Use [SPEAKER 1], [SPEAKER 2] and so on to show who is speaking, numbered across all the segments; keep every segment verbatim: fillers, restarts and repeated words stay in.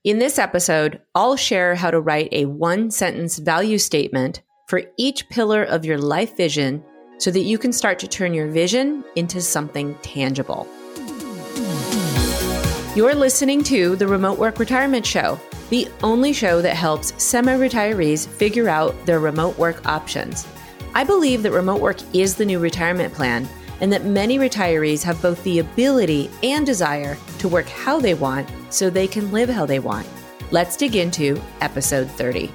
[SPEAKER 1] In this episode, I'll share how to write a one-sentence value statement for each pillar of your life vision so that you can start to turn your vision into something tangible. You're listening to the Remote Work Retirement Show, the only show that helps semi-retirees figure out their remote work options. I believe that remote work is the new retirement plan, and that many retirees have both the ability and desire to work how they want so they can live how they want. Let's dig into episode thirty.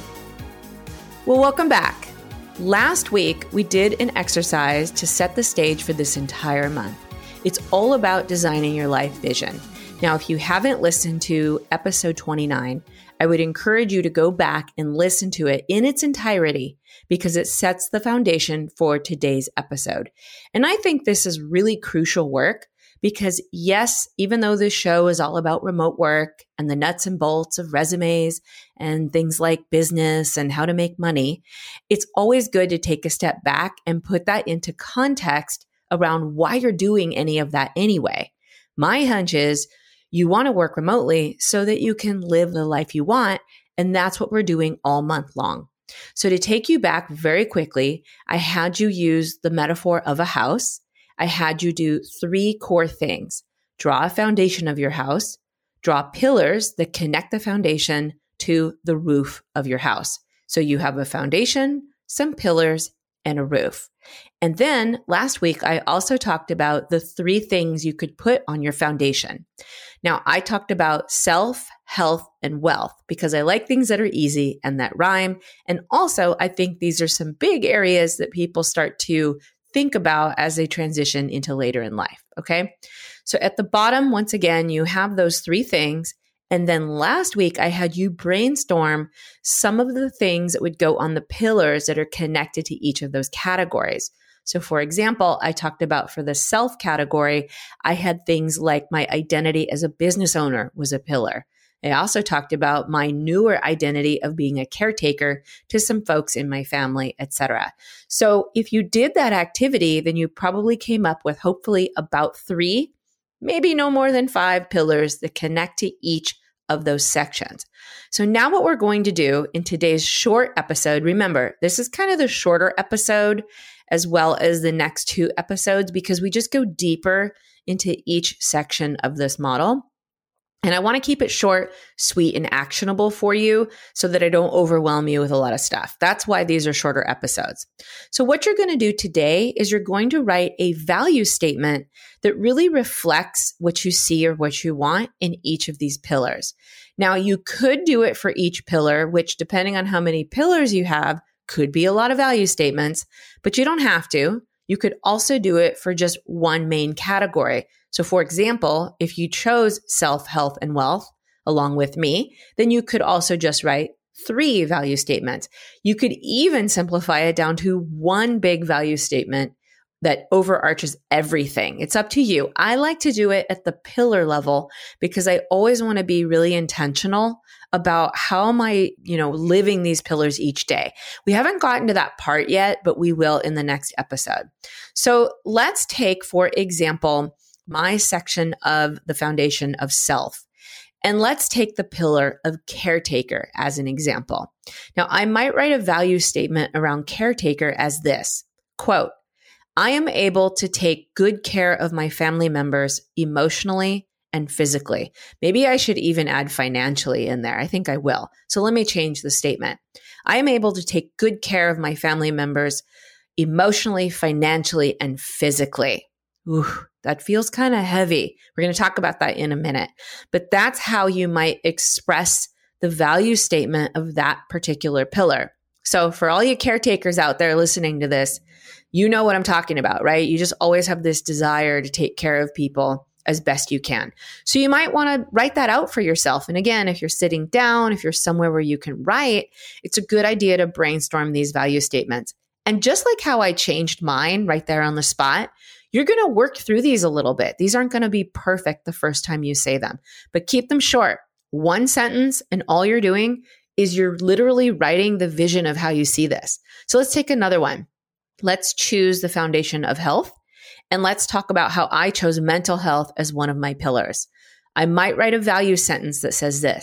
[SPEAKER 1] Well, welcome back. Last week, we did an exercise to set the stage for this entire month. It's all about designing your life vision. Now, if you haven't listened to episode twenty-nine, I would encourage you to go back and listen to it in its entirety because it sets the foundation for today's episode. And I think this is really crucial work because, yes, even though this show is all about remote work and the nuts and bolts of resumes and things like business and how to make money, it's always good to take a step back and put that into context around why you're doing any of that anyway. My hunch is you want to work remotely so that you can live the life you want, and that's what we're doing all month long. So to take you back very quickly, I had you use the metaphor of a house. I had you do three core things. Draw a foundation of your house, draw pillars that connect the foundation to the roof of your house. So you have a foundation, some pillars, and a roof. And then last week, I also talked about the three things you could put on your foundation. Now, I talked about self, health, and wealth because I like things that are easy and that rhyme. And also, I think these are some big areas that people start to think about as they transition into later in life. Okay. So at the bottom, once again, you have those three things. And then last week, I had you brainstorm some of the things that would go on the pillars that are connected to each of those categories. So for example, I talked about for the self category, I had things like my identity as a business owner was a pillar. I also talked about my newer identity of being a caretaker to some folks in my family, et cetera. So if you did that activity, then you probably came up with hopefully about three, maybe no more than five pillars that connect to each of those sections. So now what we're going to do in today's short episode, remember, this is kind of the shorter episode as well as the next two episodes because we just go deeper into each section of this model. And I want to keep it short, sweet, and actionable for you so that I don't overwhelm you with a lot of stuff. That's why these are shorter episodes. So what you're going to do today is you're going to write a value statement that really reflects what you see or what you want in each of these pillars. Now, you could do it for each pillar, which depending on how many pillars you have, could be a lot of value statements, but you don't have to. You could also do it for just one main category. So for example, if you chose self, health, and wealth along with me, then you could also just write three value statements. You could even simplify it down to one big value statement that overarches everything. It's up to you. I like to do it at the pillar level because I always want to be really intentional about how am I, you know, living these pillars each day. We haven't gotten to that part yet, but we will in the next episode. So let's take, for example, my section of the foundation of self. And let's take the pillar of caretaker as an example. Now, I might write a value statement around caretaker as this, quote, I am able to take good care of my family members emotionally and physically. Maybe I should even add financially in there. I think I will. So let me change the statement. I am able to take good care of my family members emotionally, financially, and physically. Ooh, that feels kind of heavy. We're going to talk about that in a minute. But that's how you might express the value statement of that particular pillar. So for all you caretakers out there listening to this, you know what I'm talking about, right? You just always have this desire to take care of people as best you can. So you might want to write that out for yourself. And again, if you're sitting down, if you're somewhere where you can write, it's a good idea to brainstorm these value statements. And just like how I changed mine right there on the spot, you're going to work through these a little bit. These aren't going to be perfect the first time you say them, but keep them short. One sentence, and all you're doing is you're literally writing the vision of how you see this. So let's take another one. Let's choose the foundation of health. And let's talk about how I chose mental health as one of my pillars. I might write a value sentence that says this: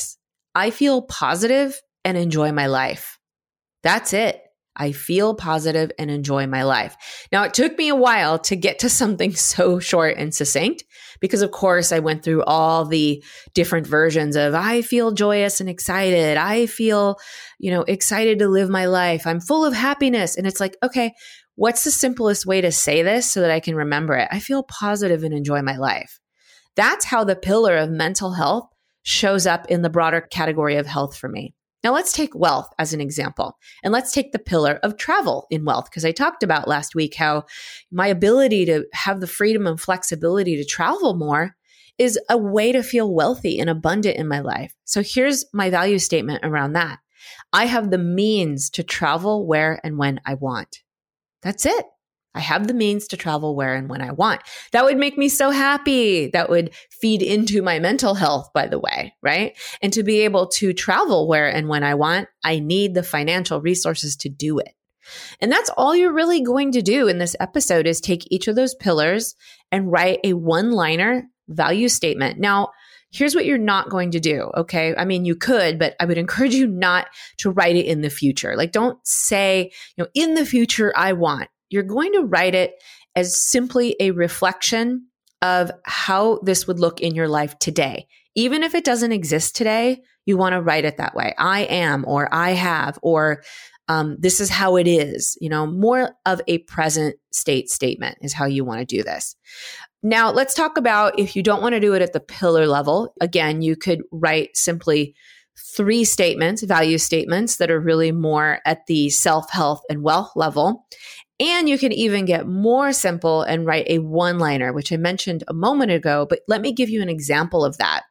[SPEAKER 1] I feel positive and enjoy my life. That's it. I feel positive and enjoy my life. Now, it took me a while to get to something so short and succinct because, of course, I went through all the different versions of I feel joyous and excited. I feel, you know, excited to live my life. I'm full of happiness. And it's like, okay, what's the simplest way to say this so that I can remember it? I feel positive and enjoy my life. That's how the pillar of mental health shows up in the broader category of health for me. Now let's take wealth as an example, and let's take the pillar of travel in wealth, because I talked about last week how my ability to have the freedom and flexibility to travel more is a way to feel wealthy and abundant in my life. So here's my value statement around that. I have the means to travel where and when I want. That's it. I have the means to travel where and when I want. That would make me so happy. That would feed into my mental health, by the way, right? And to be able to travel where and when I want, I need the financial resources to do it. And that's all you're really going to do in this episode is take each of those pillars and write a one-liner value statement. Now, here's what you're not going to do, okay? I mean, you could, but I would encourage you not to write it in the future. Like, don't say, you know, in the future, I want. You're going to write it as simply a reflection of how this would look in your life today. Even if it doesn't exist today, you want to write it that way. I am, or I have, or um, this is how it is. You know, more of a present state statement is how you want to do this. Now, let's talk about if you don't want to do it at the pillar level. Again, you could write simply three statements, value statements that are really more at the self-health and wealth level. And you can even get more simple and write a one-liner, which I mentioned a moment ago, but let me give you an example of that.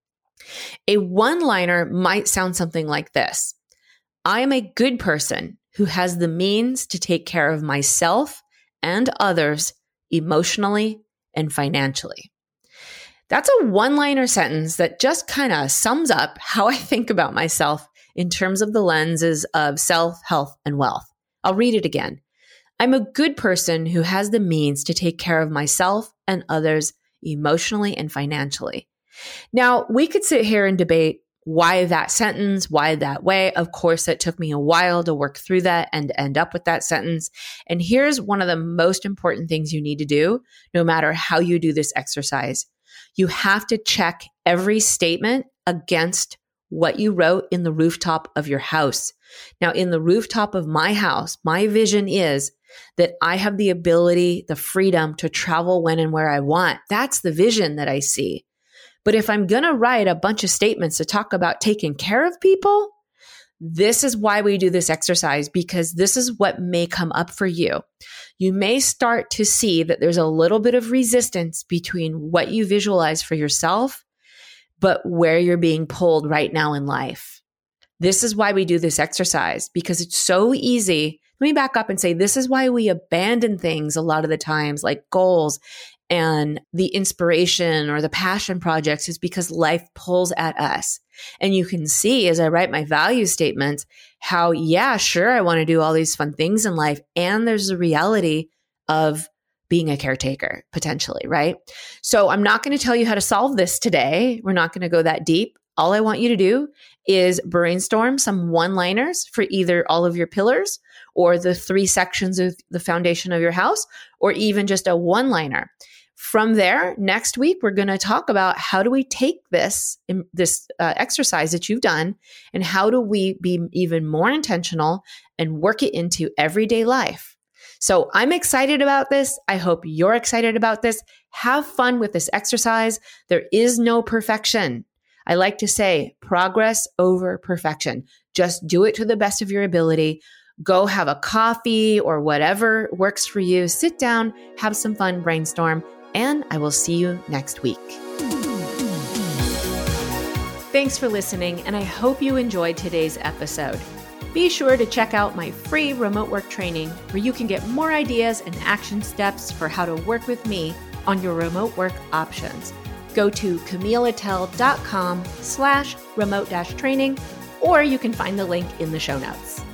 [SPEAKER 1] A one-liner might sound something like this. I am a good person who has the means to take care of myself and others emotionally and financially. That's a one-liner sentence that just kind of sums up how I think about myself in terms of the lenses of self, health, and wealth. I'll read it again. I'm a good person who has the means to take care of myself and others emotionally and financially. Now, we could sit here and debate why that sentence, why that way. Of course, it took me a while to work through that and end up with that sentence. And here's one of the most important things you need to do, no matter how you do this exercise. You have to check every statement against what you wrote in the rooftop of your house. Now, in the rooftop of my house, my vision is that I have the ability, the freedom to travel when and where I want. That's the vision that I see. But if I'm going to write a bunch of statements to talk about taking care of people, this is why we do this exercise, because this is what may come up for you. You may start to see that there's a little bit of resistance between what you visualize for yourself, but where you're being pulled right now in life. This is why we do this exercise, because it's so easy. Let me back up and say, this is why we abandon things a lot of the times, like goals and the inspiration or the passion projects, is because life pulls at us. And you can see as I write my value statements how, yeah, sure, I want to do all these fun things in life. And there's the reality of being a caretaker, potentially, right? So I'm not going to tell you how to solve this today. We're not going to go that deep. All I want you to do is brainstorm some one-liners for either all of your pillars or the three sections of the foundation of your house, or even just a one-liner. From there, next week, we're going to talk about how do we take this, this uh, exercise that you've done, and how do we be even more intentional and work it into everyday life. So I'm excited about this. I hope you're excited about this. Have fun with this exercise. There is no perfection. I like to say progress over perfection. Just do it to the best of your ability. Go have a coffee or whatever works for you. Sit down, have some fun, brainstorm, and I will see you next week. Thanks for listening, and I hope you enjoyed today's episode. Be sure to check out my free remote work training where you can get more ideas and action steps for how to work with me on your remote work options. Go to camilleattell.com slash remote dash training, or you can find the link in the show notes.